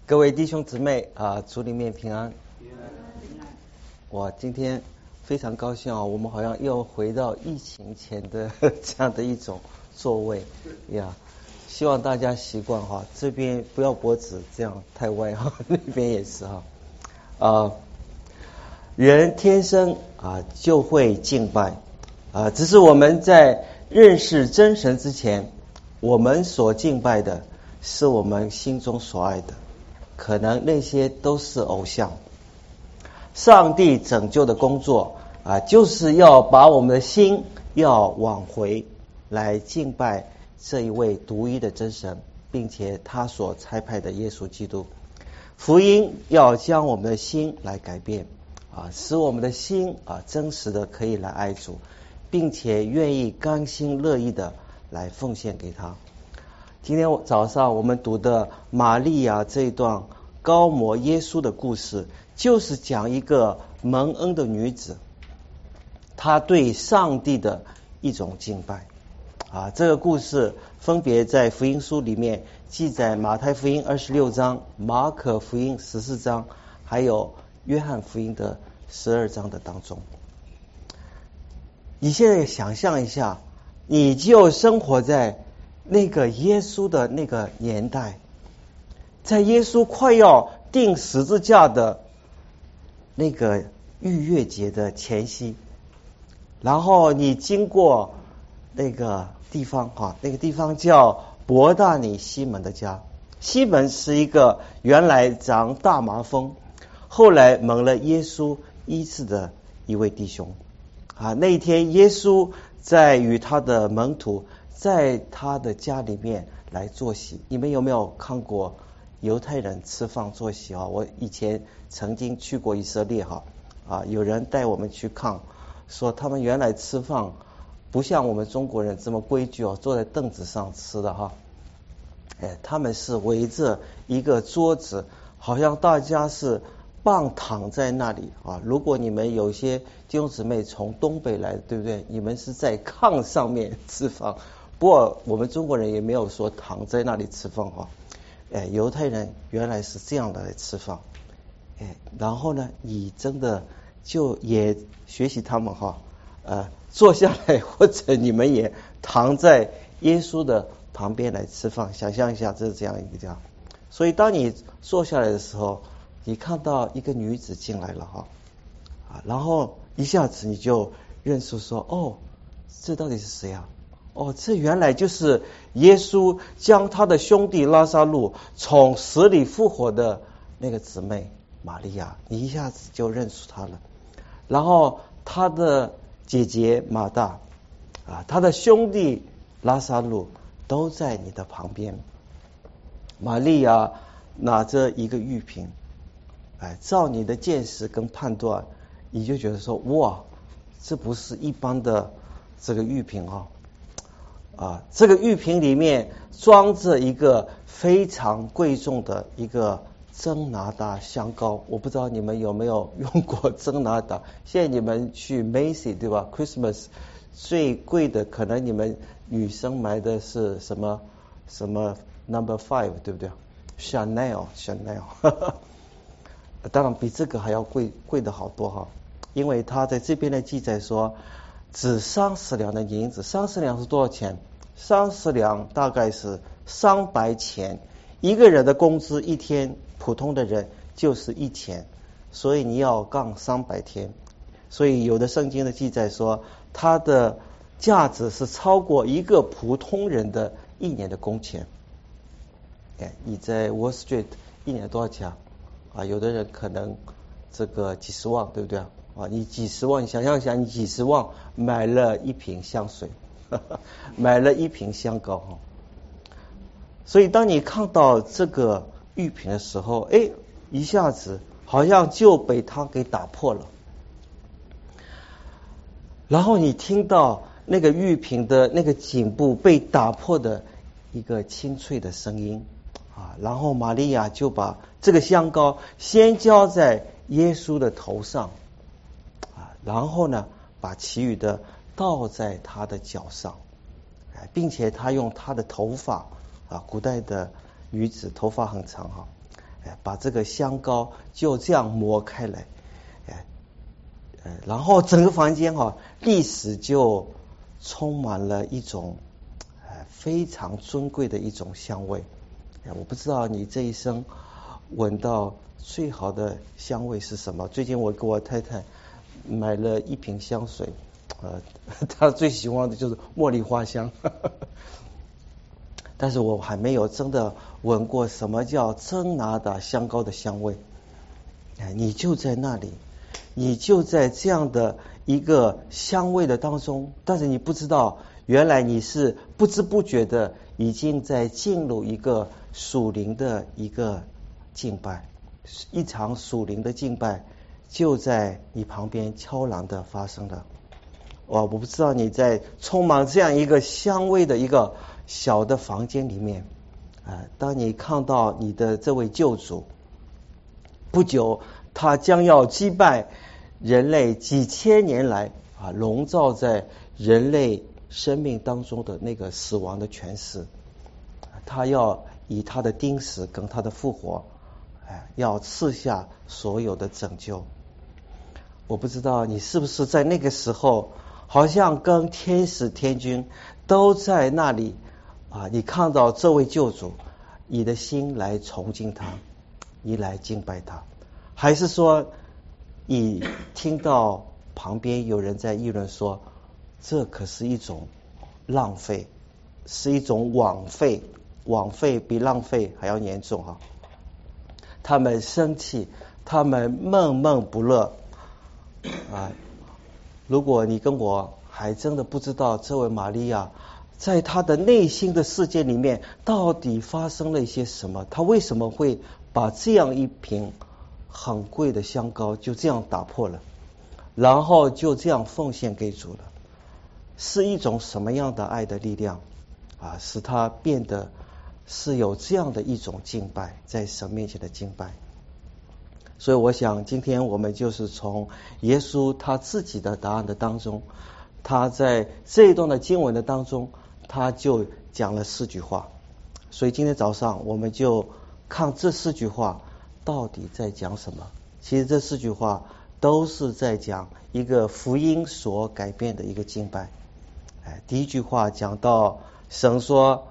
各位弟兄姊妹主里面平安。我今天非常高兴我们好像又回到疫情前的这样的一种座位呀，希望大家习惯这边不要脖子这样太歪那边也是人天生就会敬拜只是我们在认识真神之前，我们所敬拜的是我们心中所爱的，可能那些都是偶像。上帝拯救的工作就是要把我们的心要往回来敬拜这一位独一的真神，并且他所差派的耶稣基督。福音要将我们的心来改变使我们的心真实的可以来爱主，并且愿意甘心乐意的来奉献给他。今天早上我们读的玛利亚这一段高摩耶稣的故事，就是讲一个蒙恩的女子，她对上帝的一种敬拜这个故事分别在福音书里面记载，马太福音26章、马可福音14章，还有约翰福音的12章的当中。你现在想象一下，你就生活在那个耶稣的那个年代，在耶稣快要钉十字架的那个逾越节的前夕，然后你经过那个地方那个地方叫伯大尼西门的家。西门是一个原来长大麻风，后来蒙了耶稣医治的一位弟兄那一天耶稣在与他的门徒在他的家里面来坐席。你们有没有看过犹太人吃饭坐席我以前曾经去过以色列有人带我们去看，说他们原来吃饭不像我们中国人这么规矩坐在凳子上吃的他们是围着一个桌子，好像大家是半躺在那里如果你们有些弟兄姊妹从东北来，对不对？你们是在炕上面吃饭，不过我们中国人也没有说躺在那里吃饭犹太人原来是这样的来吃饭然后呢，你真的就也学习他们坐下来，或者你们也躺在耶稣的旁边来吃饭。想象一下，这是这样一个家。所以当你坐下来的时候，你看到一个女子进来了然后一下子你就认识说这到底是谁这原来就是耶稣将他的兄弟拉撒路从死里复活的那个姊妹玛利亚。你一下子就认识他了。然后他的姐姐马大他的兄弟拉撒路都在你的旁边。玛利亚拿着一个玉瓶照你的见识跟判断，你就觉得说哇，这不是一般的这个玉瓶这个玉瓶里面装着一个非常贵重的一个真拿达香膏。我不知道你们有没有用过真拿达，现在你们去 Macy 对吧 Christmas 最贵的可能你们女生买的是什么 number 5对不对？ Chanel 当然比这个还要贵的好多因为他在这边的记载说只30两的银子。30两是多少钱？30两大概是300钱，一个人的工资一天，普通的人就是1钱，所以你要干300天。所以有的圣经的记载说它的价值是超过一个普通人的1年的工钱你在 Wall Street 1年多少钱有的人可能这个几十万，对不对你几十万，想象一下，你几十万买了一瓶香水买了一瓶香膏所以当你看到这个玉瓶的时候一下子好像就被它给打破了。然后你听到那个玉瓶的那个颈部被打破的一个清脆的声音然后玛利亚就把这个香膏先浇在耶稣的头上然后呢把其余的倒在他的脚上并且他用他的头发古代的女子头发很长把这个香膏就这样抹开来，然后整个房间立时就充满了一种非常尊贵的一种香味。我不知道你这一生闻到最好的香味是什么？最近我给我太太买了一瓶香水，她最喜欢的就是茉莉花香，但是我还没有真的闻过什么叫真拿达香膏的香味。你就在那里，你就在这样的一个香味的当中，但是你不知道，原来你是不知不觉的已经在进入一个属灵的一个敬拜，一场属灵的敬拜就在你旁边悄然的发生了。我不知道你在充满这样一个香味的一个小的房间里面，当你看到你的这位救主，不久他将要击败人类几千年来笼罩在人类生命当中的那个死亡的权势，他要以他的钉死跟他的复活，要赐下所有的拯救。我不知道你是不是在那个时候好像跟天使天君都在那里你看到这位救主，你的心来崇敬他，你来敬拜他，还是说你听到旁边有人在议论说，这可是一种浪费，是一种枉费，枉费比浪费还要严重他们生气，他们闷闷不乐如果你跟我还真的不知道这位玛利亚在她的内心的世界里面到底发生了一些什么，她为什么会把这样一瓶很贵的香膏就这样打破了，然后就这样奉献给主了，是一种什么样的爱的力量使她变得是有这样的一种敬拜，在神面前的敬拜。所以我想今天我们就是从耶稣他自己的答案的当中，他在这一段的经文的当中，他就讲了4句话。所以今天早上我们就看这4句话到底在讲什么。其实这4句话都是在讲一个福音所改变的一个敬拜。第一句话讲到神说，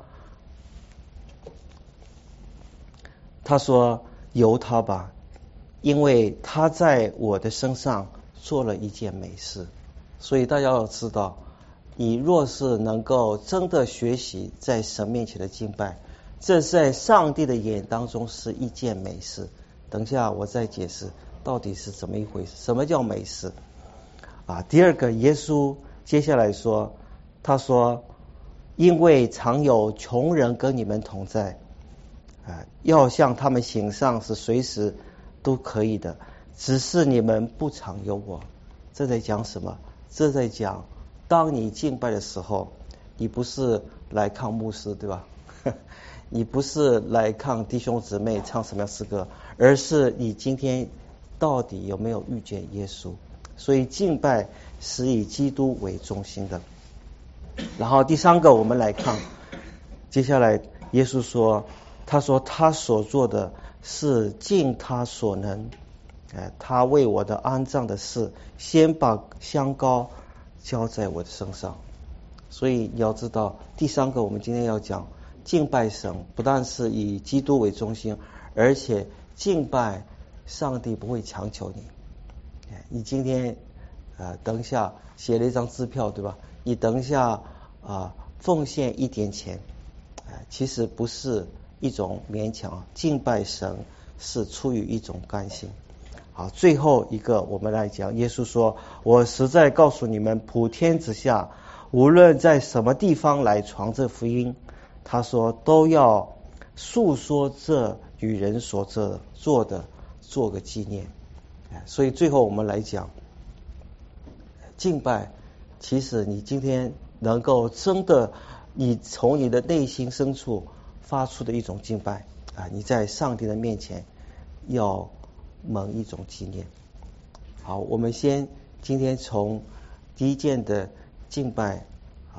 他说由他吧，因为他在我的身上做了一件美事。所以大家要知道，你若是能够真的学习在神面前的敬拜，这在上帝的眼当中是一件美事。等一下我再解释到底是怎么一回事，什么叫美事第二个，耶稣接下来说，他说因为常有穷人跟你们同在要向他们行善是随时都可以的，只是你们不常有我。这在讲什么？这在讲当你敬拜的时候，你不是来看牧师对吧你不是来看弟兄姊妹唱什么样诗歌，而是你今天到底有没有遇见耶稣。所以敬拜是以基督为中心的。然后第3个我们来看，接下来耶稣说，他说他所做的是尽他所能，他为我的安葬的事先把香膏浇在我的身上。所以你要知道，第3个我们今天要讲敬拜神，不但是以基督为中心，而且敬拜上帝不会强求你。你今天等一下写了一张支票对吧，你等一下奉献一点钱，其实不是一种勉强，敬拜神是出于一种甘心。好，最后一个我们来讲，耶稣说，我实在告诉你们，普天之下无论在什么地方来传这福音，他说都要述说这与人所做的，做个纪念。所以最后我们来讲敬拜，其实你今天能够真的你从你的内心深处发出的一种敬拜你在上帝的面前要蒙一种纪念。好，我们今天从第一件的敬拜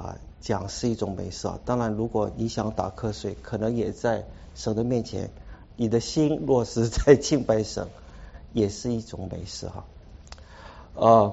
讲是一种美事当然如果你想打瞌睡，可能也在神的面前你的心若是在敬拜神，也是一种美事哈。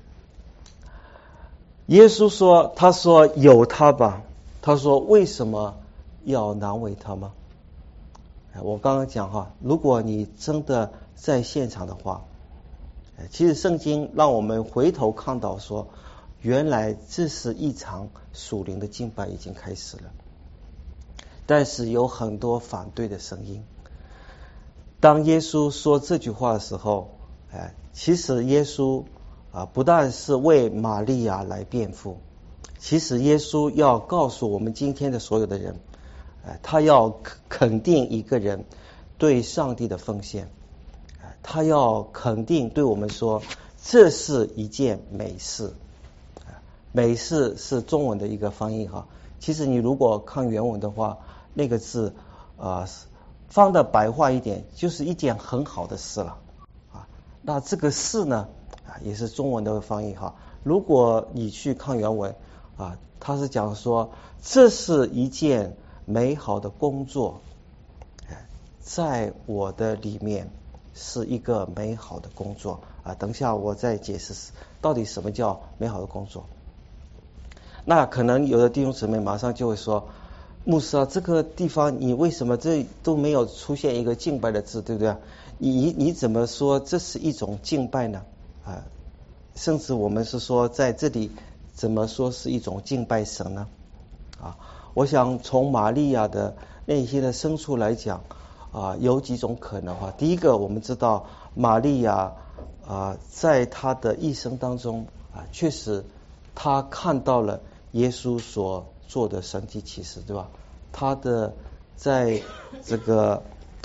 耶稣说，他说有他吧，他说为什么要难为他吗？我刚刚讲哈，如果你真的在现场的话，其实圣经让我们回头看到说，原来这是一场属灵的敬拜已经开始了，但是有很多反对的声音。当耶稣说这句话的时候，其实耶稣不但是为玛利亚来辩护，其实耶稣要告诉我们今天的所有的人，他要肯定一个人对上帝的奉献，他要肯定对我们说，这是一件美事。美事是中文的一个翻译哈，其实你如果看原文的话，那个字放的白话一点，就是一件很好的事了那这个事呢也是中文的翻译哈。如果你去看原文他是讲说，这是一件美好的工作，在我的里面是一个美好的工作等一下我再解释到底什么叫美好的工作。那可能有的弟兄姊妹马上就会说，牧师这个地方你为什么这都没有出现一个敬拜的字，对不对？你怎么说这是一种敬拜呢？甚至我们是说在这里怎么说是一种敬拜神呢？我想从玛利亚的内心的深处来讲有几种可能第一个，我们知道玛利亚在她的一生当中确实她看到了耶稣所做的神迹奇事，对吧？他的在这个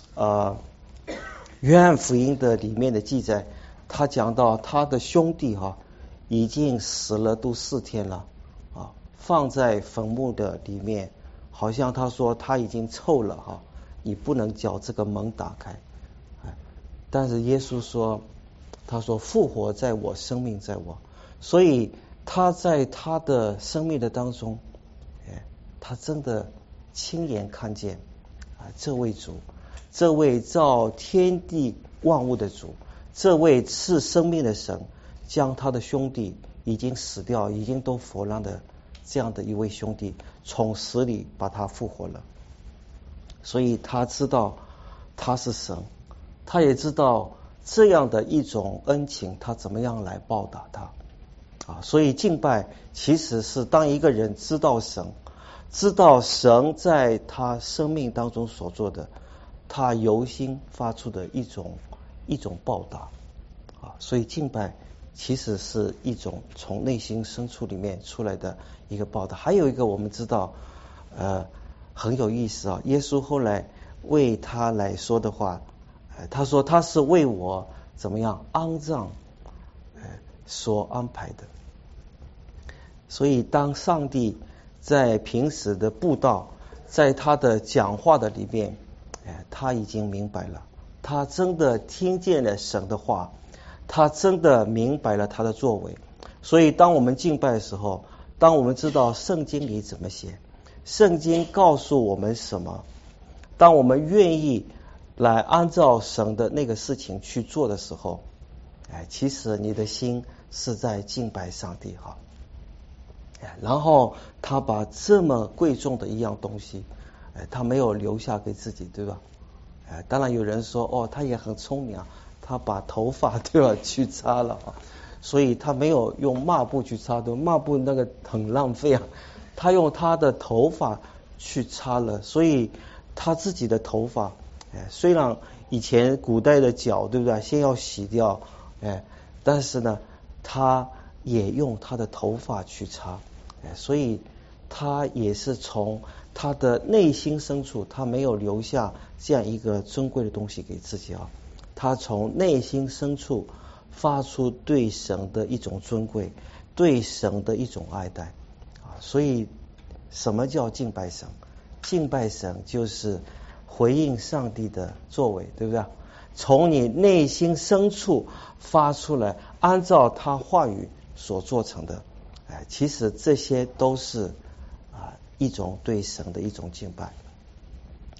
约翰福音的里面的记载，他讲到他的兄弟已经死了都4天了放在坟墓的里面，好像他说他已经臭了你不能叫这个门打开。但是耶稣说，他说复活在我，生命在我，所以他在他的生命的当中他真的亲眼看见这位主，这位造天地万物的主，这位赐生命的神，将他的兄弟已经死掉已经都腐烂的这样的一位兄弟从死里把他复活了。所以他知道他是神，他也知道这样的一种恩情他怎么样来报答他所以敬拜其实是当一个人知道神在他生命当中所做的，他由心发出的一种报答所以敬拜其实是一种从内心深处里面出来的一个报答。还有一个我们知道很有意思耶稣后来为他来说的话，他说他是为我怎么样安葬所安排的。所以当上帝在平时的布道，在他的讲话的里面他已经明白了，他真的听见了神的话，他真的明白了他的作为。所以当我们敬拜的时候，当我们知道圣经里怎么写，圣经告诉我们什么，当我们愿意来按照神的那个事情去做的时候其实你的心是在敬拜上帝然后他把这么贵重的一样东西他没有留下给自己，对吧？当然有人说他也很聪明他把头发对吧去擦了所以他没有用抹布去擦，对，抹布那个很浪费他用他的头发去擦了。所以他自己的头发虽然以前古代的脚对不对先要洗掉但是呢他也用他的头发去擦所以他也是从他的内心深处，他没有留下这样一个尊贵的东西给自己他从内心深处发出对神的一种尊贵，对神的一种爱戴所以什么叫敬拜神？敬拜神就是回应上帝的作为，对不对？从你内心深处发出来，按照他话语所做成的其实这些都是一种对神的一种敬拜。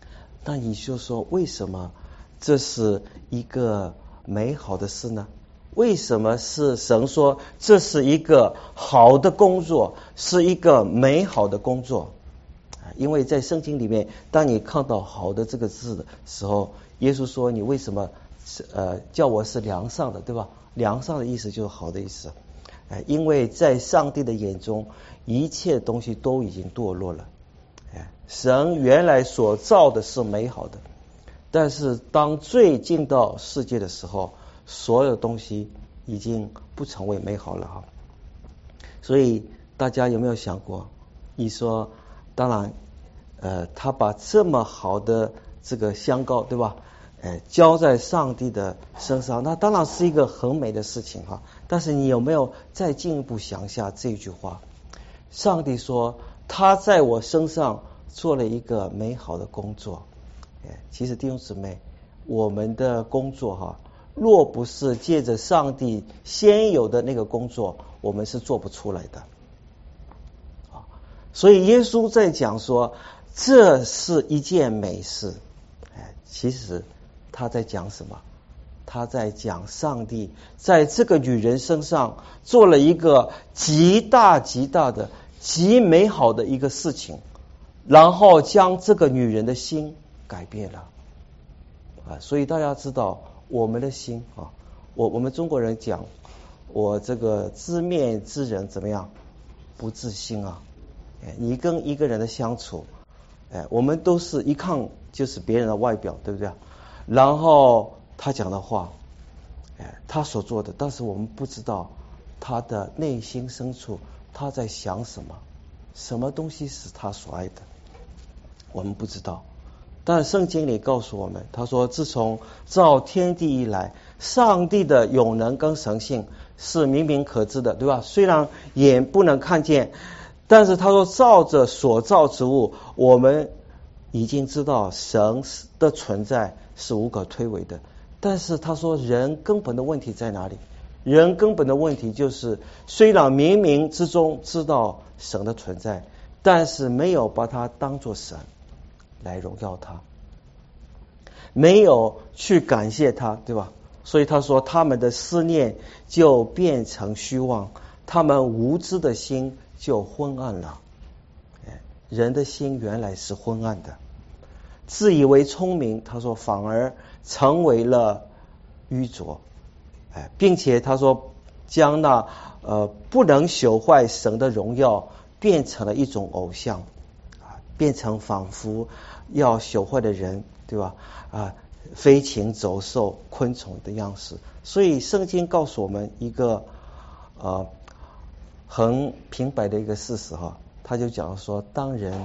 那你就说，为什么这是一个美好的事呢？为什么是神说这是一个好的工作，是一个美好的工作？因为在圣经里面，当你看到好的这个字的时候，耶稣说你为什么叫我是良善的，对吧？良善的意思就是好的意思。因为在上帝的眼中，一切东西都已经堕落了。神原来所造的是美好的，但是当罪进到世界的时候，所有东西已经不成为美好了哈。所以大家有没有想过，你说当然他把这么好的这个香膏，对吧，浇在上帝的身上，那当然是一个很美的事情哈。但是你有没有再进一步想一下这句话？上帝说他在我身上做了一个美好的工作。其实弟兄姊妹，我们的工作哈，若不是借着上帝先有的那个工作，我们是做不出来的。所以耶稣在讲说这是一件美事。其实他在讲什么？他在讲上帝在这个女人身上做了一个极大极大的极美好的一个事情，然后将这个女人的心改变了。所以大家知道我们的心啊，我们中国人讲，我这个知面知人怎么样？不知心啊。你跟一个人的相处，我们都是一看就是别人的外表，对不对？然后他讲的话，他所做的，但是我们不知道他的内心深处他在想什么，什么东西是他所爱的，我们不知道。但圣经里告诉我们，他说自从造天地以来，上帝的永能跟神性是明明可知的，对吧？虽然眼不能看见，但是他说照着所造之物，我们已经知道神的存在是无可推诿的。但是他说人根本的问题在哪里？人根本的问题就是，虽然冥冥之中知道神的存在，但是没有把它当作神来荣耀他，没有去感谢他，对吧？所以他说他们的思念就变成虚妄，他们无知的心就昏暗了。人的心原来是昏暗的，自以为聪明，他说反而成为了愚拙。并且他说将那不能朽坏神的荣耀变成了一种偶像，变成仿佛要朽坏的人，对吧？飞禽走兽昆虫的样式。所以圣经告诉我们一个很平白的一个事实哈，他就讲说，当人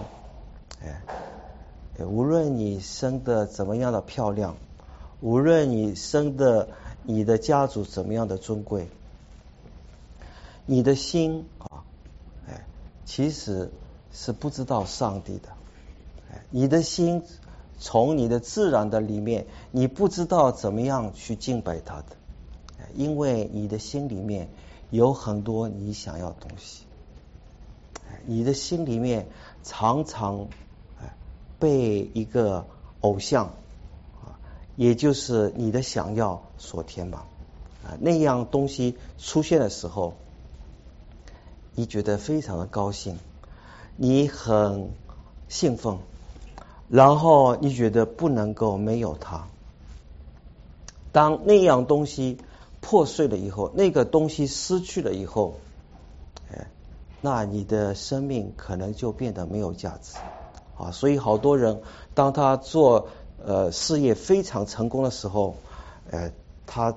无论你生的怎么样的漂亮，无论你生的你的家族怎么样的尊贵，你的心其实是不知道上帝的。你的心从你的自然的里面，你不知道怎么样去敬拜他的，因为你的心里面有很多你想要的东西，你的心里面常常被一个偶像，也就是你的想要所填满。那样东西出现的时候，你觉得非常的高兴，你很兴奋，然后你觉得不能够没有它。当那样东西破碎了以后，那个东西失去了以后，那你的生命可能就变得没有价值。所以好多人当他做事业非常成功的时候，他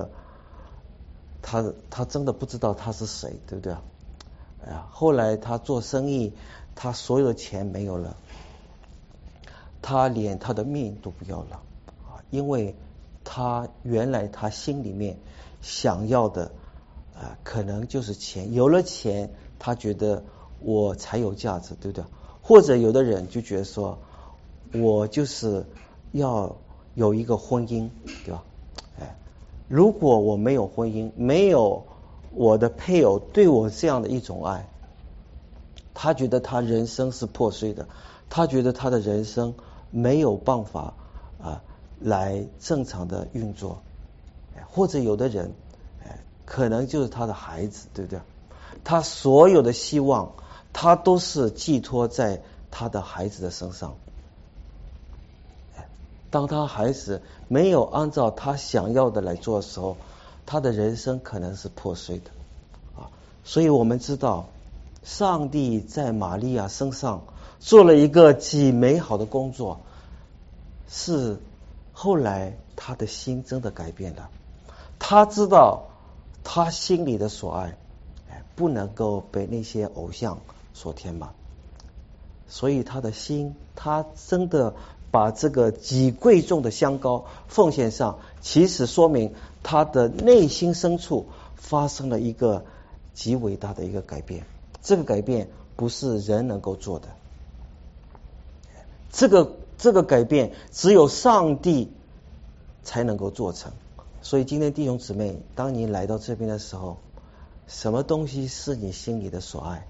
真的不知道他是谁，对不对？后来他做生意，他所有的钱没有了，他连他的命都不要了，因为他原来他心里面想要的可能就是钱，有了钱他觉得我才有价值，对不对？或者有的人就觉得说，我就是要有一个婚姻，对吧？如果我没有婚姻，没有我的配偶对我这样的一种爱，他觉得他人生是破碎的，他觉得他的人生没有办法来正常的运作，或者有的人可能就是他的孩子，对不对？他所有的希望他都是寄托在他的孩子的身上，当他孩子没有按照他想要的来做的时候，他的人生可能是破碎的所以我们知道上帝在玛利亚身上做了一个极美好的工作，是后来他的心真的改变了，他知道他心里的所爱不能够被那些偶像所填满，所以他的心，他真的把这个极贵重的香膏奉献上，其实说明他的内心深处发生了一个极伟大的一个改变，这个改变不是人能够做的，这个改变只有上帝才能够做成。所以今天弟兄姊妹，当你来到这边的时候，什么东西是你心里的所爱？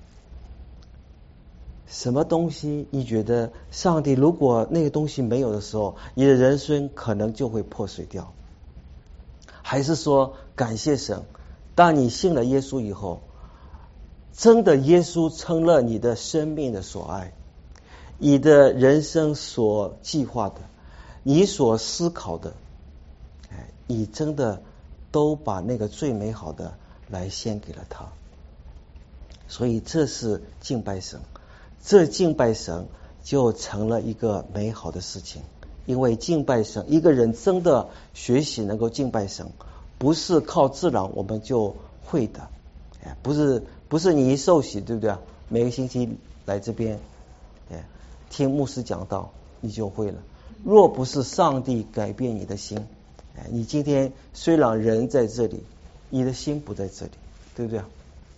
什么东西你觉得上帝如果那个东西没有的时候，你的人生可能就会破碎掉？还是说感谢神，当你信了耶稣以后，真的耶稣成了你的生命的所爱，你的人生所计划的，你所思考的，你真的都把那个最美好的来献给了他。所以这是敬拜神，这敬拜神就成了一个美好的事情。因为敬拜神，一个人真的学习能够敬拜神，不是靠自然我们就会的，不是你一受洗，对不对？每个星期来这边听牧师讲道你就会了。若不是上帝改变你的心，你今天虽然人在这里，你的心不在这里，对不对？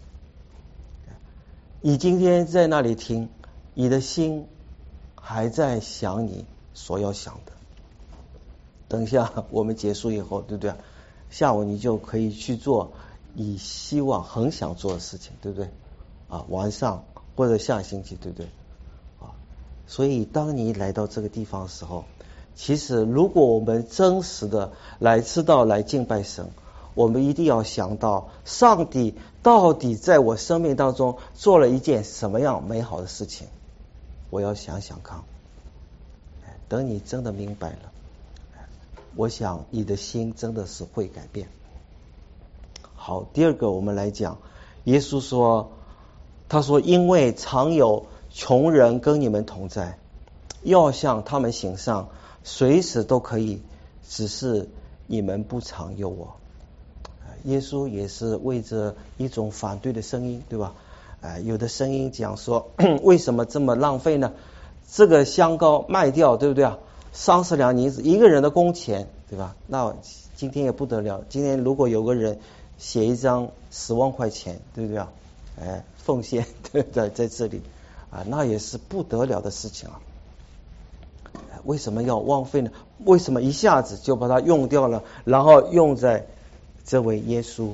你今天在那里听，你的心还在想你所要想的。等一下我们结束以后，对不对？下午你就可以去做你希望很想做的事情，对不对？晚上或者下星期，对不对？所以当你来到这个地方的时候，其实如果我们真实的来知道来敬拜神，我们一定要想到上帝到底在我生命当中做了一件什么样美好的事情，我要想想看。等你真的明白了，我想你的心真的是会改变。好，第二个我们来讲，耶稣说，他说因为常有穷人跟你们同在，要向他们行善，随时都可以，只是你们不常有我。耶稣也是为着一种反对的声音，对吧？有的声音讲说为什么这么浪费呢？这个香膏卖掉，对不对？30两银子一个人的工钱，对吧？那今天也不得了，今天如果有个人写一张10万块钱，对不对奉献在这里那也是不得了的事情为什么要浪费呢？为什么一下子就把它用掉了，然后用在这位耶稣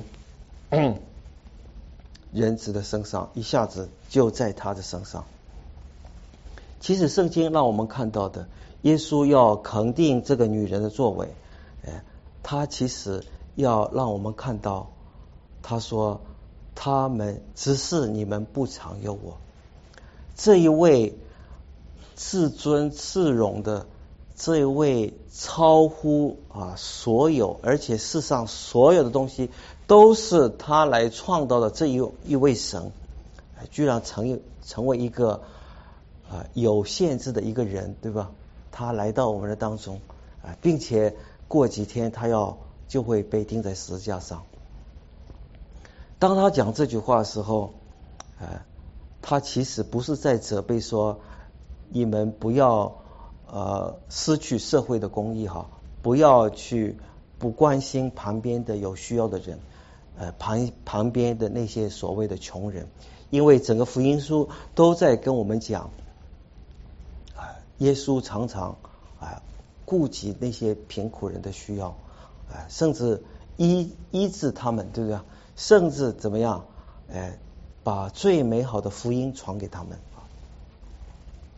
人子的身上，一下子就在他的身上。其实圣经让我们看到的，耶稣要肯定这个女人的作为，他其实要让我们看到，他说他们只是你们不常有我。这一位至尊至荣的，这一位超乎所有，而且世上所有的东西都是他来创造的这一位神，居然成为一个有限制的一个人，对吧？他来到我们的当中并且过几天他就会被钉在十字架上。当他讲这句话的时候他其实不是在责备说你们不要失去社会的公义不要去不关心旁边的有需要的人旁边的那些所谓的穷人，因为整个福音书都在跟我们讲耶稣常常顾及那些贫苦人的需要甚至医治他们，对不对？甚至怎么样把最美好的福音传给他们。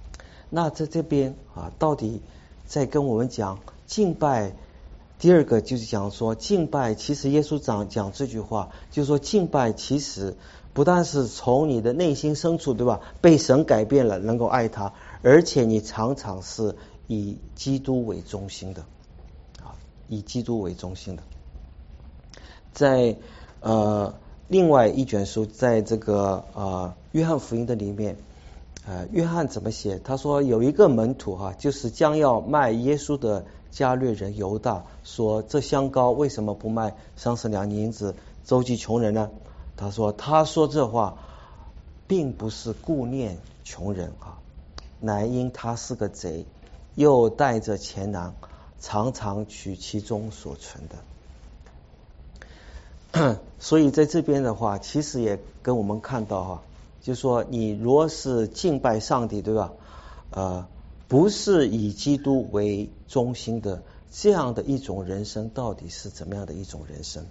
那在这边啊，到底在跟我们讲敬拜？第二个就是讲说敬拜，其实耶稣讲这句话，就是说敬拜其实不但是从你的内心深处，对吧？被神改变了，能够爱他，而且你常常是以基督为中心的啊，以基督为中心的。在另外一卷书，在这个约翰福音的里面，约翰怎么写？他说有一个门徒就是将要卖耶稣的加略人犹大，说这香膏为什么不卖30两银子周济穷人呢？他说这话并不是顾念穷人乃因他是个贼，又带着钱囊，常常取其中所存的。所以在这边的话，其实也跟我们看到就是说你若是敬拜上帝，对吧？不是以基督为中心的这样的一种人生，到底是怎么样的一种人生？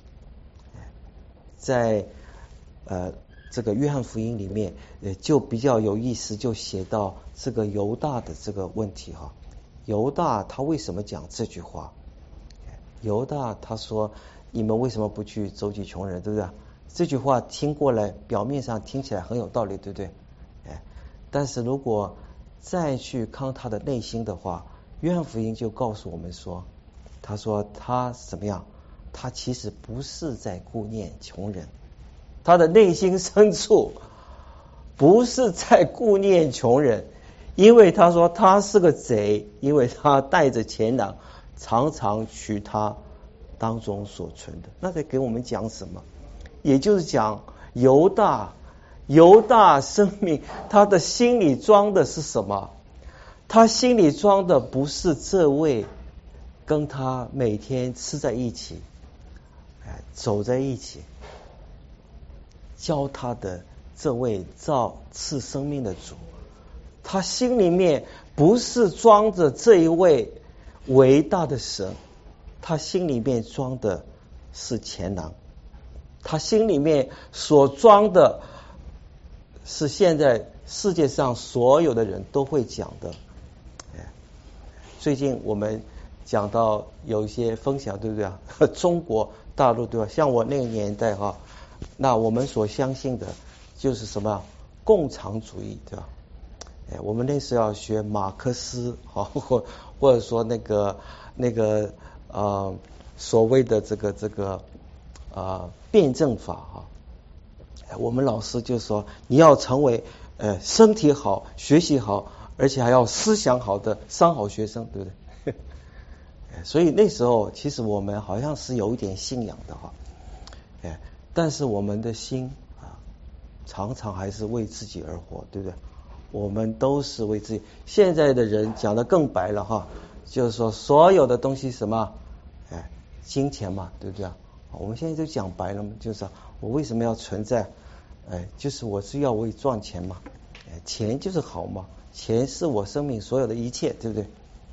在这个约翰福音里面，就比较有意思，就写到这个犹大的这个问题犹大他为什么讲这句话？犹大他说：“你们为什么不去周济穷人？”对不对？这句话听过来，表面上听起来很有道理，对不对？但是如果再去看他的内心的话，约翰福音就告诉我们说，他说他怎么样？他其实不是在顾念穷人，他的内心深处不是在顾念穷人，因为他说他是个贼，因为他带着钱囊，常常取他当中所存的。那在给我们讲什么？也就是讲犹大生命，他的心里装的是什么？他心里装的不是这位跟他每天吃在一起，走在一起，教他的这位造赐生命的主。他心里面不是装着这一位伟大的神，他心里面装的是钱囊，他心里面所装的是现在世界上所有的人都会讲的。最近我们讲到有一些分享，对不对？中国大陆，对吧？像我那个年代那我们所相信的就是什么共产主义，对吧？我们那时候要学马克思或者说那个所谓的这个辩证法我们老师就说你要成为身体好、学习好，而且还要思想好的三好学生，对不对？所以那时候其实我们好像是有一点信仰的但是我们的心常常还是为自己而活，对不对？我们都是为自己。现在的人讲得更白了就是说所有的东西什么金钱嘛，对不对？我们现在就讲白了嘛，就是我为什么要存在？就是我是要为赚钱嘛，钱就是好嘛，钱是我生命所有的一切，对不对？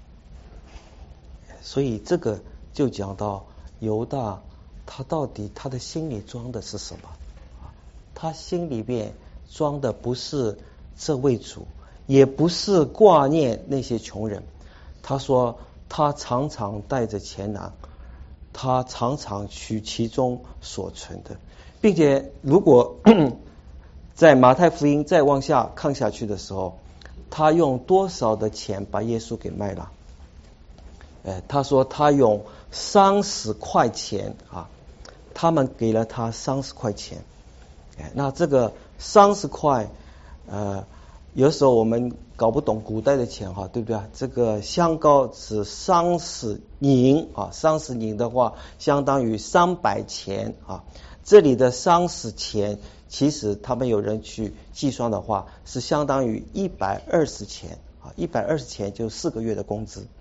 所以这个就讲到犹大，他到底他的心里装的是什么？他心里边装的不是这位主，也不是挂念那些穷人。他说他常常带着钱囊，他常常取其中所存的，并且如果在马太福音再往下看下去的时候，他用多少的钱把耶稣给卖了？他说他用30块钱他们给了他30块钱。那这个30块有时候我们搞不懂古代的钱对不对？这个香膏是30银30银的话相当于300钱这里的30钱其实他们有人去计算的话是相当于120钱120钱就4个月的工资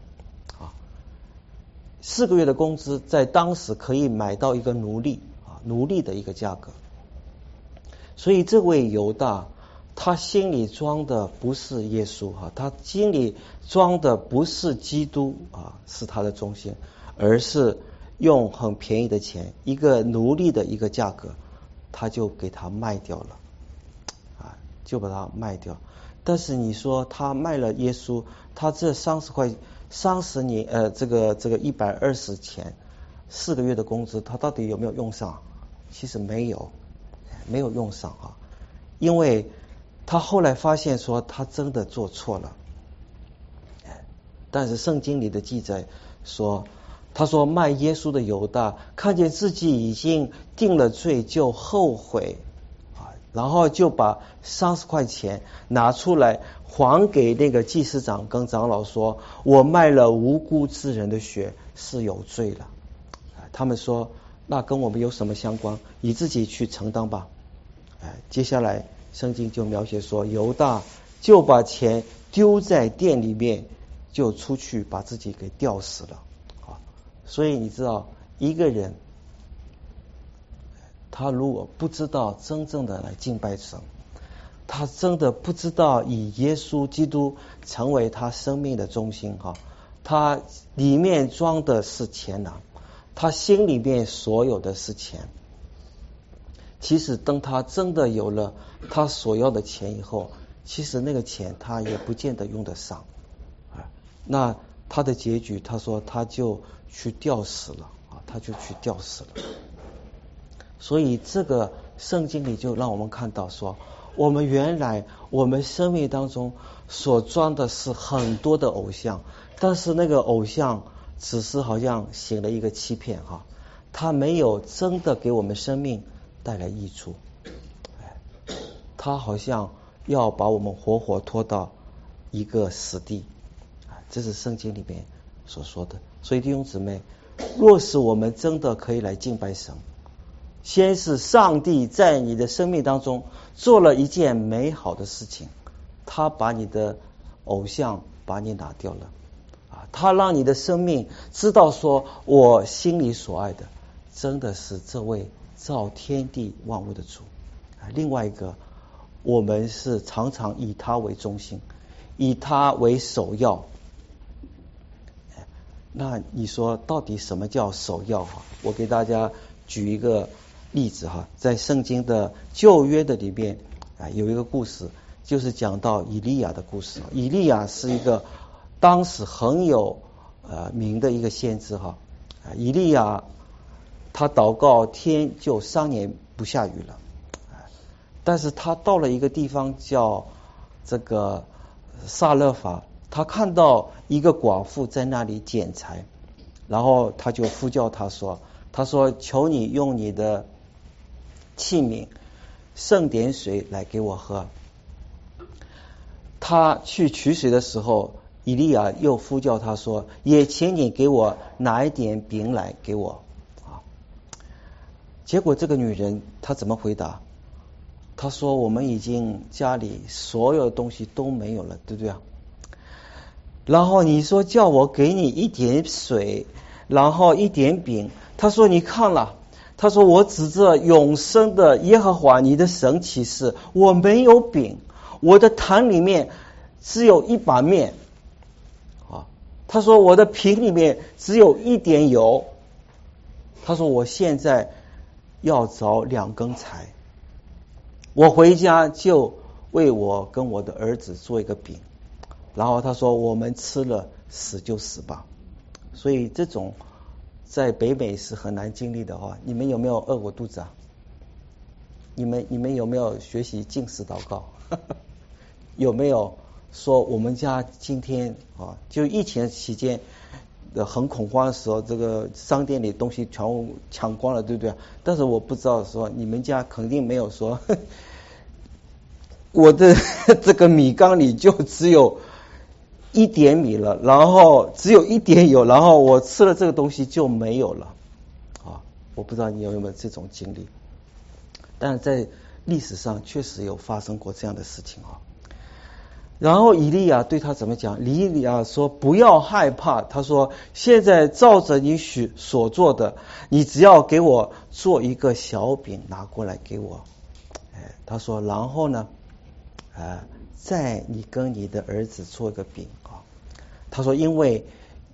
4个月的工资在当时可以买到一个奴隶的一个价格。所以这位犹大他心里装的不是耶稣他心里装的不是基督是他的中心，而是用很便宜的钱，一个奴隶的一个价格，他就给他卖掉了就把它卖掉。 但是你说他卖了耶稣，他这30年这个120钱4个月的工资，他到底有没有用上？其实没有用上啊，因为他后来发现说他真的做错了。但是圣经里的记载说，他说卖耶稣的犹大看见自己已经定了罪，就后悔然后就把30块钱拿出来还给那个祭司长跟长老说，我卖了无辜之人的血是有罪了。他们说那跟我们有什么相关，你自己去承担吧。接下来圣经就描写说，犹大就把钱丢在店里面，就出去把自己给吊死了。所以你知道，一个人他如果不知道真正的来敬拜神，他真的不知道以耶稣基督成为他生命的中心他里面装的是钱囊，他心里面所有的是钱。其实等他真的有了他所要的钱以后，其实那个钱他也不见得用得上那他的结局，他说他就去吊死了他就去吊死了。所以这个圣经里就让我们看到说，我们原来我们生命当中所装的是很多的偶像，但是那个偶像只是好像行了一个欺骗他没有真的给我们生命带来益处，他好像要把我们活活拖到一个死地，这是圣经里面所说的。所以弟兄姊妹，若是我们真的可以来敬拜神，先是上帝在你的生命当中做了一件美好的事情，他把你的偶像把你拿掉了他让你的生命知道说，我心里所爱的真的是这位造天地万物的主。另外一个，我们是常常以他为中心，以他为首要。那你说到底什么叫首要我给大家举一个例子在圣经的旧约的里面有一个故事，就是讲到以利亚的故事。以利亚是一个当时很有名的一个先知以利亚他祷告天就3年不下雨了，但是他到了一个地方叫这个撒勒法，他看到一个寡妇在那里捡柴，然后他就呼叫他说求你用你的器皿盛点水来给我喝。他去取水的时候，以利亚又呼叫他说，也请你给我拿一点饼来给我结果这个女人她怎么回答？她说，我们已经家里所有的东西都没有了，对不对然后你说叫我给你一点水，然后一点饼。他说你看了，他说我指着永生的耶和华你的神起誓，我没有饼，我的坛里面只有一把面他说我的瓶里面只有一点油。他说我现在要找2根柴，我回家就为我跟我的儿子做一个饼，然后他说我们吃了死就死吧。所以这种在北美是很难经历的你们有没有饿过肚子你们有没有学习禁食祷告有没有说我们家今天就疫情期间很恐慌的时候，这个商店里东西全部抢光了，对不对？但是我不知道说你们家肯定没有说我的这个米缸里就只有1点米了，然后只有1点油，然后我吃了这个东西就没有了我不知道你有没有这种经历，但是在历史上确实有发生过这样的事情然后以利亚对他怎么讲？以利亚说不要害怕，他说现在照着你所做的，你只要给我做一个小饼拿过来给我他说然后呢再你跟你的儿子做一个饼他说因为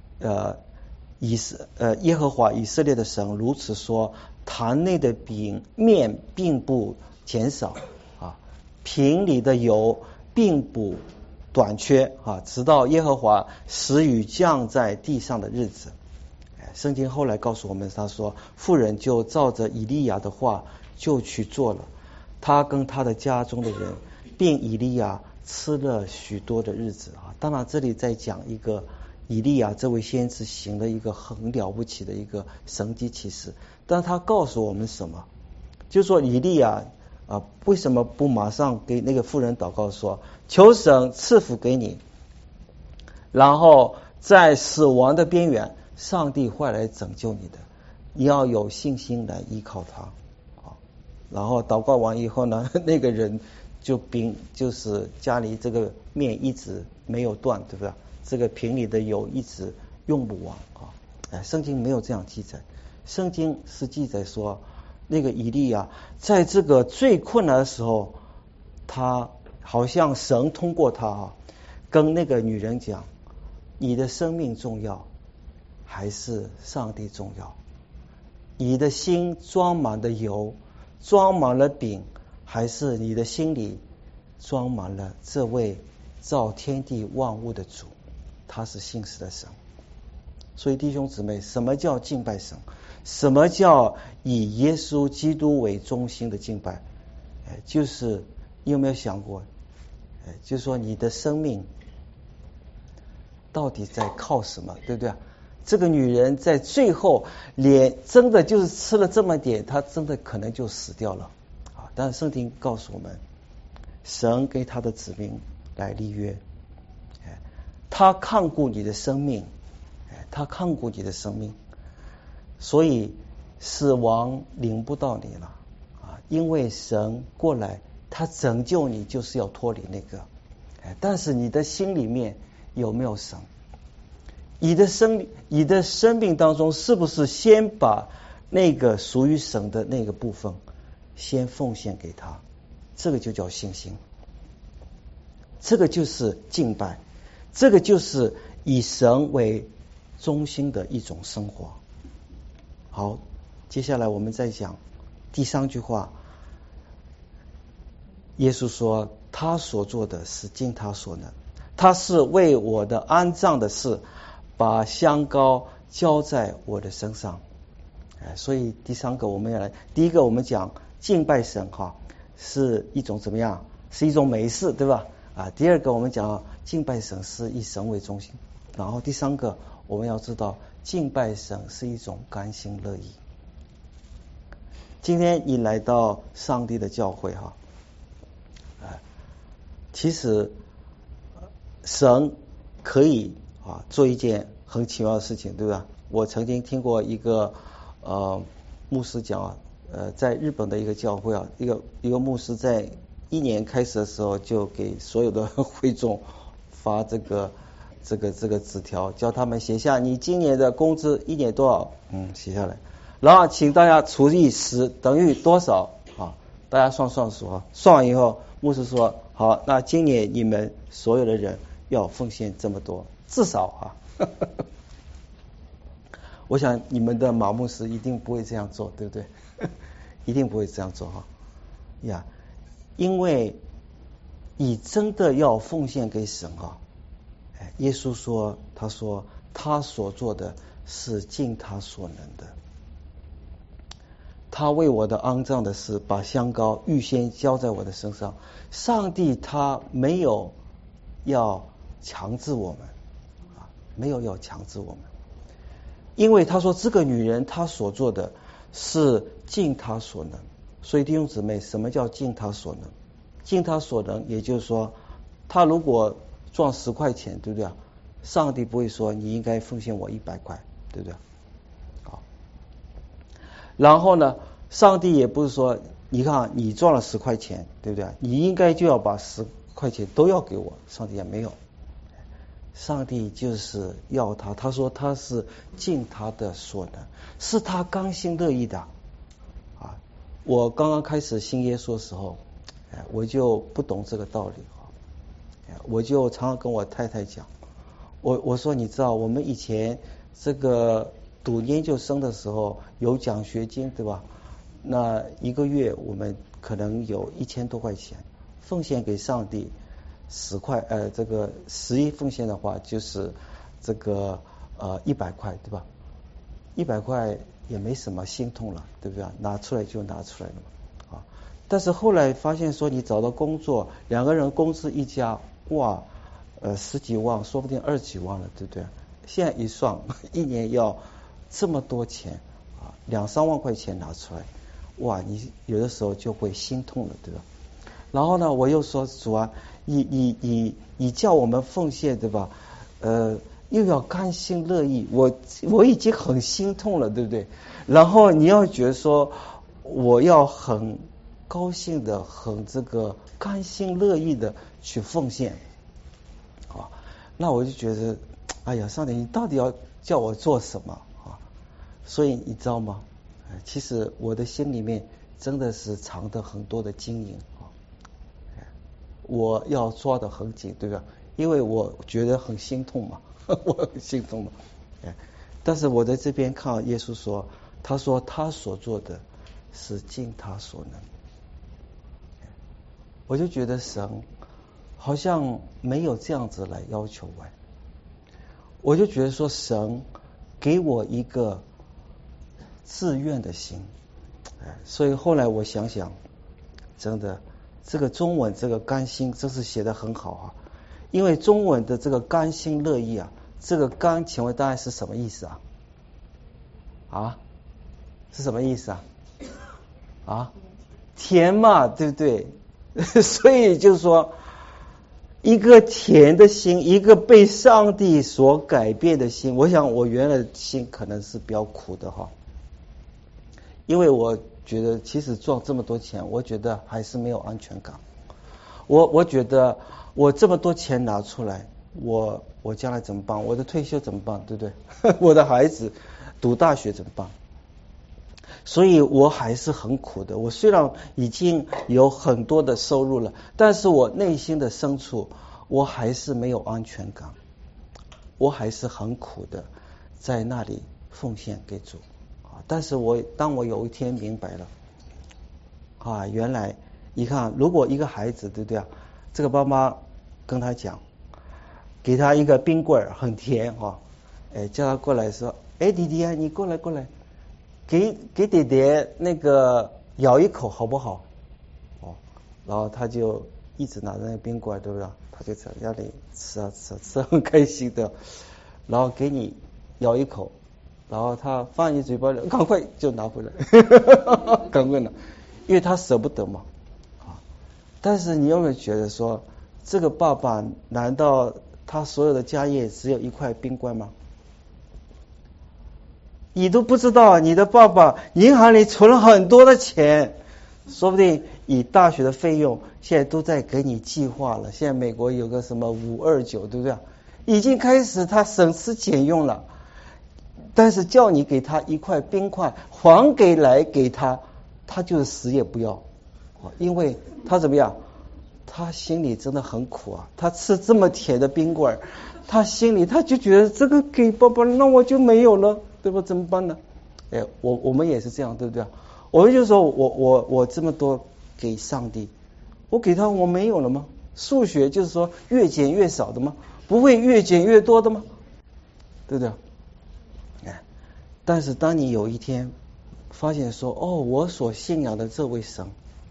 耶和华以色列的神如此说，坛内的面并不减少瓶里的油并不短缺直到耶和华使雨降在地上的日子。圣经后来告诉我们，他说妇人就照着以利亚的话就去做了，他跟他的家中的人并以利亚吃了许多的日子当然这里在讲一个以利亚这位先知行了一个很了不起的一个神迹奇事，但他告诉我们什么？就是说以利亚为什么不马上给那个妇人祷告说求神赐福给你，然后在死亡的边缘上帝会来拯救你的，你要有信心来依靠他。然后祷告完以后呢，那个人就是家里这个面一直没有断，对不对？这个瓶里的油一直用不完圣经没有这样记载，圣经是记载说那个以利亚在这个最困难的时候，他好像神通过他跟那个女人讲，你的生命重要还是上帝重要？你的心装满了油，装满了饼，还是你的心里装满了这位造天地万物的主，他是信实的神。所以弟兄姊妹，什么叫敬拜神？什么叫以耶稣基督为中心的敬拜？就是你有没有想过，就是说你的生命到底在靠什么，对不对？这个女人在最后真的就是吃了这么点，她真的可能就死掉了但是圣经告诉我们，神给他的子民来立约，他看顾你的生命，他看顾你的生命，所以死亡领不到你了因为神过来他拯救你就是要脱离那个但是你的心里面有没有神？你的生命当中是不是先把那个属于神的那个部分先奉献给他？这个就叫信心，这个就是敬拜，这个就是以神为中心的一种生活。好，接下来我们再讲第三句话。耶稣说他所做的是尽他所能，他是为我的安葬的事把香膏浇在我的身上。所以第三个我们要来，第一个我们讲敬拜神是一种怎么样？是一种美事，对吧？第二个我们讲敬拜神是以神为中心，然后第三个我们要知道敬拜神是一种甘心乐意。今天你来到上帝的教会其实神可以做一件很奇妙的事情，对吧？我曾经听过一个牧师讲在日本的一个教会一个牧师在一年开始的时候就给所有的会众发这个纸条，叫他们写下你今年的工资一年多少，写下来，然后请大家除以10等于多少大家算数算完以后，牧师说好，那今年你们所有的人要奉献这么多，至少我想你们的马牧师一定不会这样做，对不对？一定不会这样做因为你真的要奉献给神耶稣说，他说他所做的是尽他所能的，他为我的肮脏的事把香膏预先浇在我的身上。上帝他没有要强制我们没有要强制我们，因为他说这个女人她所做的是尽她所能。所以弟兄姊妹，什么叫尽她所能？尽她所能也就是说，她如果赚10块钱，对不对？上帝不会说你应该奉献我100块，对不对？然后呢，上帝也不是说你看你赚了10块钱，对不对？你应该就要把10块钱都要给我，上帝也没有。上帝就是要他说他是尽他的所能，是他甘心乐意的我刚刚开始信耶稣的时候我就不懂这个道理我就常常跟我太太讲，我说你知道我们以前这个读研究生的时候有奖学金，对吧？那一个月我们可能有1000多块钱奉献给上帝， 10块，这个11奉献的话就是这个100块，对吧？100块也没什么心痛了，对不对？拿出来就拿出来了嘛，啊！但是后来发现说，你找到工作，2个人工资一加，哇，10几万，说不定20几万了，对不对？现在一算，一年要这么多钱啊，2、3万块钱拿出来，哇，你有的时候就会心痛了，对吧？然后呢，我又说主啊，你叫我们奉献，对吧？又要甘心乐意，我已经很心痛了，对不对？然后你要觉得说我要很高兴的、很这个甘心乐意的去奉献啊，那我就觉得，哎呀，上帝，你到底要叫我做什么啊？所以你知道吗？其实我的心里面真的是藏着很多的经营啊，我要抓得很紧，对吧？因为我觉得很心痛嘛。我很心痛嘛，但是我在这边看耶稣说，他说他所做的是尽他所能，我就觉得神好像没有这样子来要求我，我就觉得说神给我一个自愿的心，所以后来我想想，真的这个中文这个甘心真是写得很好啊，因为中文的这个甘心乐意啊，这个甘，请问大概是什么意思啊？啊，是什么意思啊？啊，甜嘛，对不对？所以就是说，一个甜的心，一个被上帝所改变的心。我想我原来的心可能是比较苦的哈，因为我觉得其实赚这么多钱，我觉得还是没有安全感。我觉得我这么多钱拿出来，我将来怎么办？我的退休怎么办？对不对？我的孩子读大学怎么办？所以我还是很苦的。我虽然已经有很多的收入了，但是我内心的深处，我还是没有安全感，我还是很苦的，在那里奉献给主啊。但是当我有一天明白了啊，原来你看，如果一个孩子，对不对啊？这个爸妈跟他讲，给他一个冰棍儿，很甜哈，叫他过来说，弟弟啊，你过来，给爹爹那个咬一口好不好？哦，然后他就一直拿着那个冰棍儿，对不对？他就在那里吃啊，很开心的，然后给你咬一口，然后他放你嘴巴里，赶快就拿回来，赶快拿，因为他舍不得嘛。但是你有没有觉得说，这个爸爸难道他所有的家业只有一块冰棍吗？你都不知道，你的爸爸银行里存了很多的钱，说不定以大学的费用现在都在给你计划了。现在美国有个什么529，对不对？已经开始他省吃俭用了，但是叫你给他一块冰块，还给他，他就是死也不要，因为他怎么样？他心里真的很苦啊！他吃这么甜的冰棍，他心里他就觉得这个给爸爸，那我就没有了，对吧？怎么办呢？我们也是这样，对不对？我们就说我这么多给上帝，我给他我没有了吗？数学就是说越减越少的吗？不会越减越多的吗？对不对？但是当你有一天发现说，我所信仰的这位神，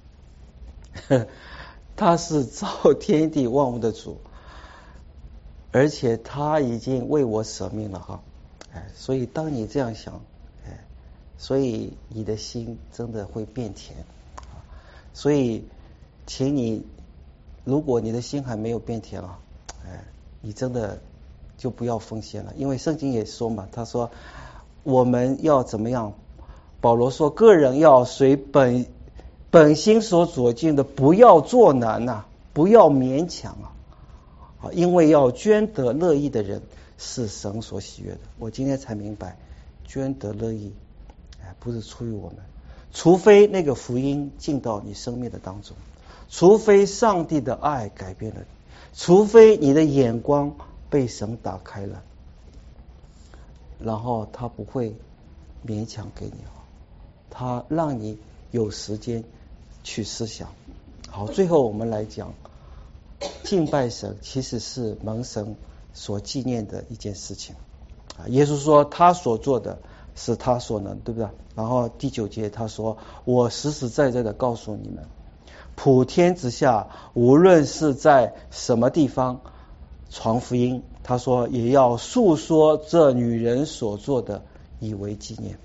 他是造天地万物的主，而且他已经为我舍命了哈，所以当你这样想，所以你的心真的会变甜，所以请你，如果你的心还没有变甜啊，你真的就不要奉献了，因为圣经也说嘛，他说我们要怎么样？保罗说，个人要随本心所左近的，不要做难呐，不要勉强啊，因为要捐得乐意的人是神所喜悦的。我今天才明白，捐得乐意，不是出于我们，除非那个福音进到你生命的当中，除非上帝的爱改变了你，除非你的眼光被神打开了，然后他不会勉强给你，他让你有时间去思想。好，最后我们来讲敬拜神其实是蒙神所纪念的一件事情啊。耶稣说他所做的是他所能，对不对？然后第9节他说，我实实在在的告诉你们，普天之下无论是在什么地方传福音，他说也要述说这女人所做的，以为纪念。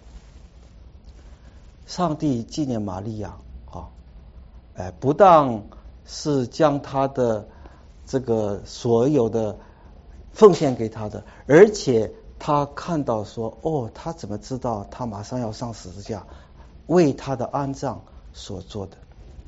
上帝纪念玛利亚啊，不但是将他的这个所有的奉献给他的，而且他看到说，哦，他怎么知道他马上要上十字架，为他的安葬所做的。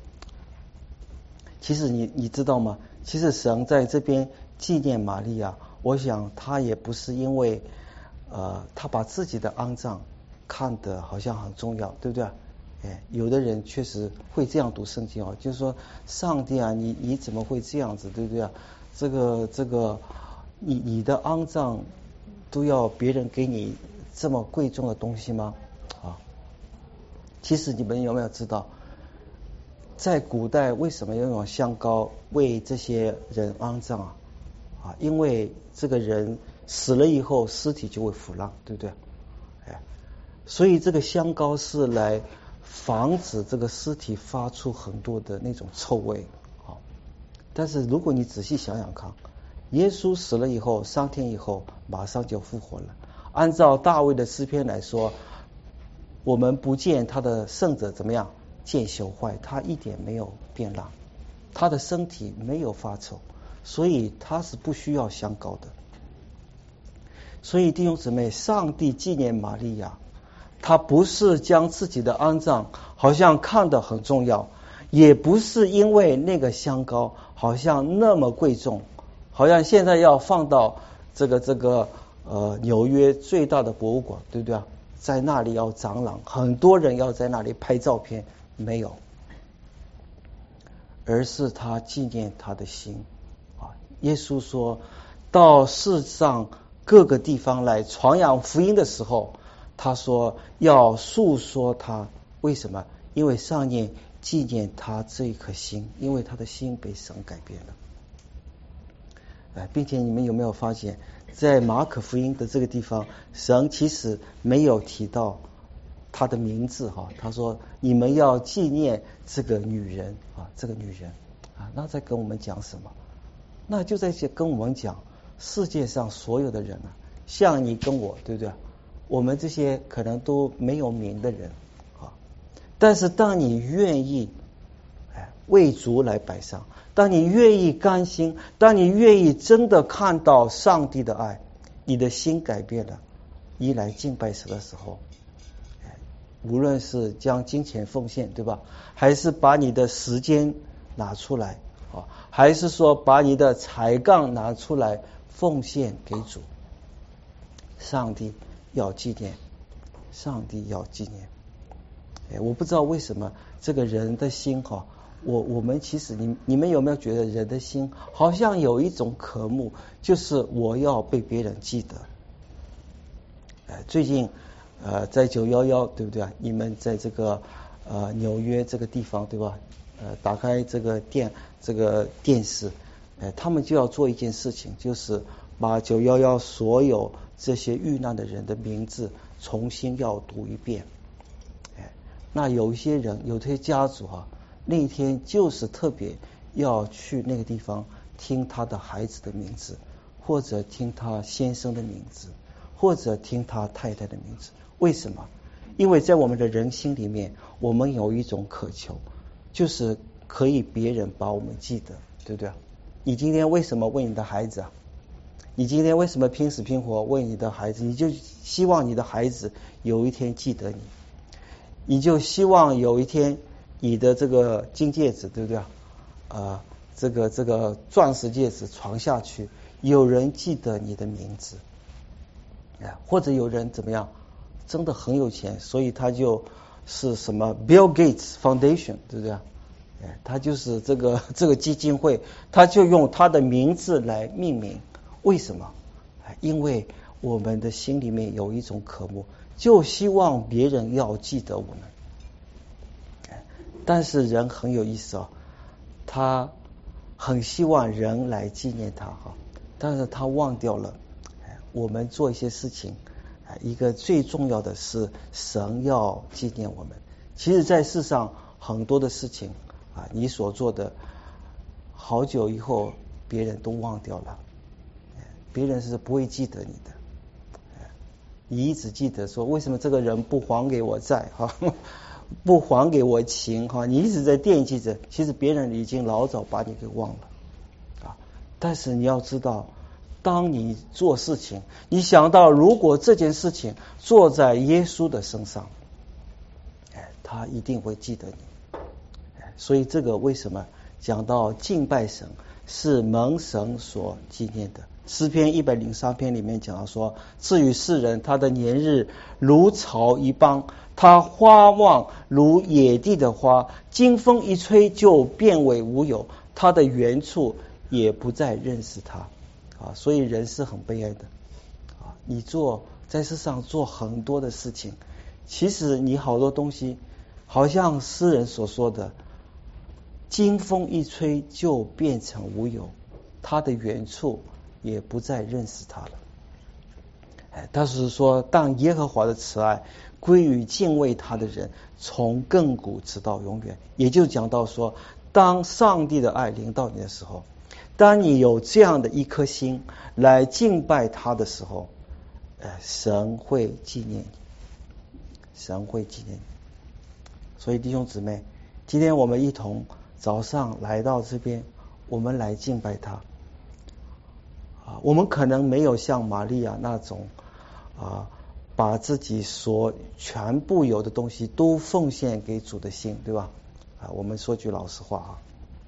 其实你知道吗？其实神在这边纪念玛利亚，我想他也不是因为他把自己的安葬看得好像很重要，对不对？有的人确实会这样读圣经哦，就是说上帝啊，你怎么会这样子，对不对啊？这个你的安葬都要别人给你这么贵重的东西吗？啊，其实你们有没有知道，在古代为什么要用香膏为这些人安葬啊？因为这个人死了以后尸体就会腐烂，对不对？所以这个香膏是来防止这个尸体发出很多的那种臭味啊。但是如果你仔细想想看，耶稣死了以后，3天以后马上就复活了。按照大卫的诗篇来说，我们不见他的圣者怎么样见朽坏，他一点没有变烂，他的身体没有发臭，所以他是不需要香膏的。所以弟兄姊妹，上帝纪念玛利亚，他不是将自己的安葬好像看得很重要，也不是因为那个香膏好像那么贵重，好像现在要放到这个纽约最大的博物馆，对不对啊？在那里要展览，很多人要在那里拍照片，没有，而是他纪念他的心啊。耶稣说到世上各个地方来传扬福音的时候，他说要述说他，为什么？因为上面纪念他这一颗心，因为他的心被神改变了。并且你们有没有发现，在马可福音的这个地方，神其实没有提到他的名字哈，他说你们要纪念这个女人啊，这个女人啊，那在跟我们讲什么？那就在跟我们讲世界上所有的人啊，像你跟我，对不对？我们这些可能都没有名的人啊，但是当你愿意为主来摆上，当你愿意甘心，当你愿意真的看到上帝的爱，你的心改变了，一来敬拜神的时候，无论是将金钱奉献，对吧？还是把你的时间拿出来啊，还是说把你的才干拿出来奉献给主，上帝要纪念，上帝要纪念。我不知道为什么这个人的心哈，我们其实你们有没有觉得人的心好像有一种渴慕，就是我要被别人记得。最近在911，对不对啊？你们在这个纽约这个地方，对吧？打开这个电视，他们就要做一件事情，就是把911所有这些遇难的人的名字重新要读一遍。那有一些人，有些家族那一天就是特别要去那个地方听他的孩子的名字，或者听他先生的名字，或者听他太太的名字。为什么？因为在我们的人心里面，我们有一种渴求，就是可以别人把我们记得，对不对？你今天为什么为你的孩子啊？你今天为什么拼死拼活为你的孩子？你就希望你的孩子有一天记得你，你就希望有一天你的这个金戒指，对不对啊？这个钻石戒指传下去，有人记得你的名字，或者有人怎么样，真的很有钱，所以他就是什么 Bill Gates Foundation， 对不对啊？他就是这个基金会，他就用他的名字来命名。为什么？因为我们的心里面有一种渴慕，就希望别人要记得我们。但是人很有意思他很希望人来纪念他哈，但是他忘掉了我们做一些事情，一个最重要的是神要纪念我们。其实在世上很多的事情你所做的好久以后别人都忘掉了，别人是不会记得你的，你一直记得说为什么这个人不还给我债不还给我情你一直在惦记着，其实别人已经老早把你给忘了但是你要知道，当你做事情，你想到如果这件事情做在耶稣的身上，他一定会记得你。所以这个为什么讲到敬拜神是蒙神所纪念的。诗篇103篇里面讲到说，至于世人，他的年日如草一般，他花旺如野地的花，经风一吹就变为无有，他的原处也不再认识他所以人是很悲哀的你在世上做很多的事情，其实你好多东西好像诗人所说的，经风一吹就变成无有，他的原处也不再认识他了。他是说，当耶和华的慈爱归于敬畏他的人，从亘古直到永远。也就讲到说，当上帝的爱临到你的时候，当你有这样的一颗心来敬拜他的时候，神会纪念你，神会纪念你。所以弟兄姊妹，今天我们一同早上来到这边，我们来敬拜他我们可能没有像玛利亚那种把自己所全部有的东西都奉献给主的心，对吧我们说句老实话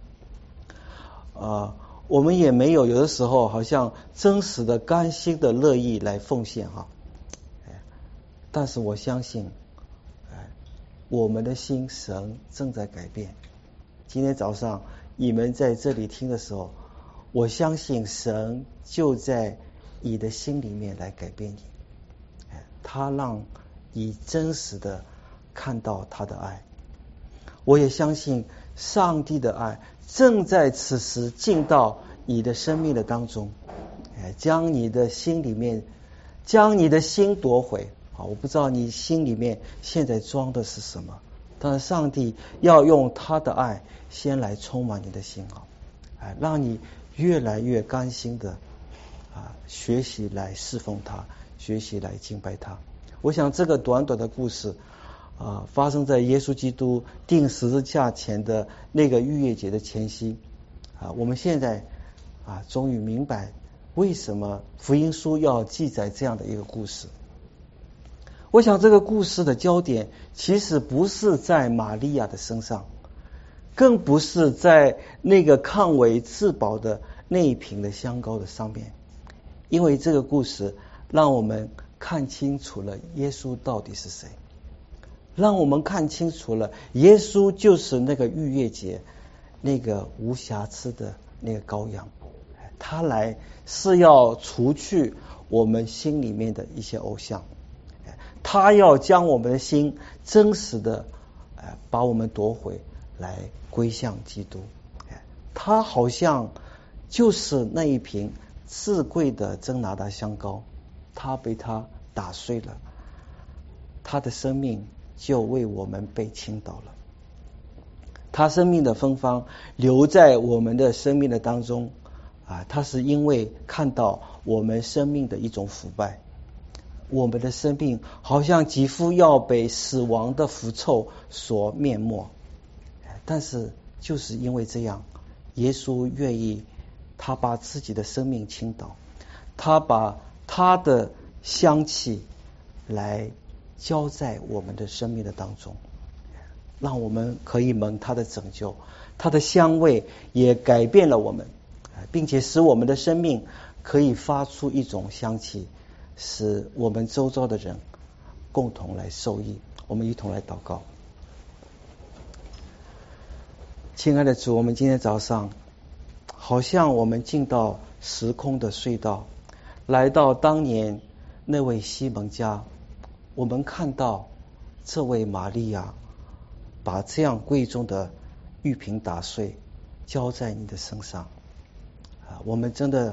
我们也没有的时候好像真实的甘心的乐意来奉献但是我相信我们的心神正在改变。今天早上你们在这里听的时候，我相信神就在你的心里面来改变你，他让你真实的看到他的爱。我也相信上帝的爱正在此时进到你的生命的当中，将你的心里面，将你的心夺回我不知道你心里面现在装的是什么，但是上帝要用他的爱先来充满你的心让你越来越甘心的学习来侍奉他，学习来敬拜他。我想这个短短的故事发生在耶稣基督钉十字架前的那个逾越节的前夕我们现在终于明白为什么福音书要记载这样的一个故事。我想这个故事的焦点其实不是在玛利亚的身上，更不是在那个抗为至宝的那一瓶的香膏的上面，因为这个故事让我们看清楚了耶稣到底是谁，让我们看清楚了耶稣就是那个逾越节那个无瑕疵的那个羔羊，他来是要除去我们心里面的一些偶像，他要将我们的心真实的把我们夺回来归向基督。他好像就是那一瓶至贵的真拿达香膏，他被他打碎了，他的生命就为我们被倾倒了，他生命的芬芳留在我们的生命的当中他是因为看到我们生命的一种腐败，我们的生命好像几乎要被死亡的腐臭所灭没，但是就是因为这样，耶稣愿意他把自己的生命倾倒，他把他的香气来浇在我们的生命的当中，让我们可以蒙他的拯救，他的香味也改变了我们，并且使我们的生命可以发出一种香气，使我们周遭的人共同来受益。我们一同来祷告。亲爱的主，我们今天早上好像我们进到时空的隧道，来到当年那位西蒙家，我们看到这位玛利亚把这样贵重的玉瓶打碎， 交在你的身上我们真的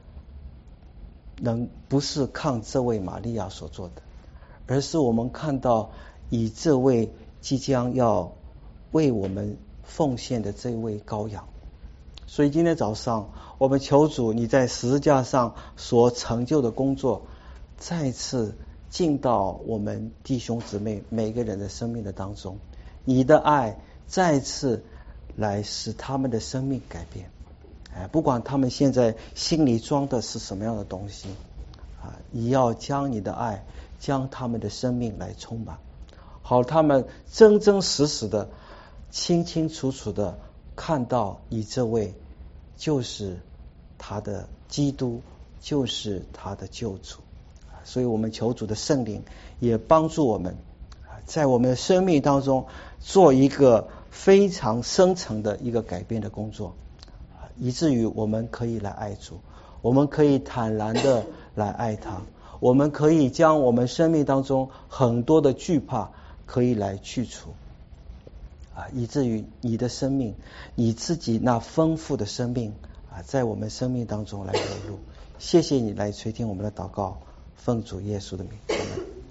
不是看这位玛利亚所做的，而是我们看到以这位即将要为我们奉献的这位羔羊。所以今天早上我们求主，你在十字架上所成就的工作再次进到我们弟兄姊妹每个人的生命的当中，你的爱再次来使他们的生命改变。不管他们现在心里装的是什么样的东西你要将你的爱将他们的生命来充满，好他们真真实实的清清楚楚的看到你这位就是他的基督，就是他的救主。所以我们求主的圣灵也帮助我们在我们的生命当中做一个非常深层的一个改变的工作，以至于我们可以来爱主，我们可以坦然的来爱他，我们可以将我们生命当中很多的惧怕可以来去除以至于你的生命，你自己那丰富的生命在我们生命当中来流露。谢谢你来垂听我们的祷告，奉主耶稣的名，阿们。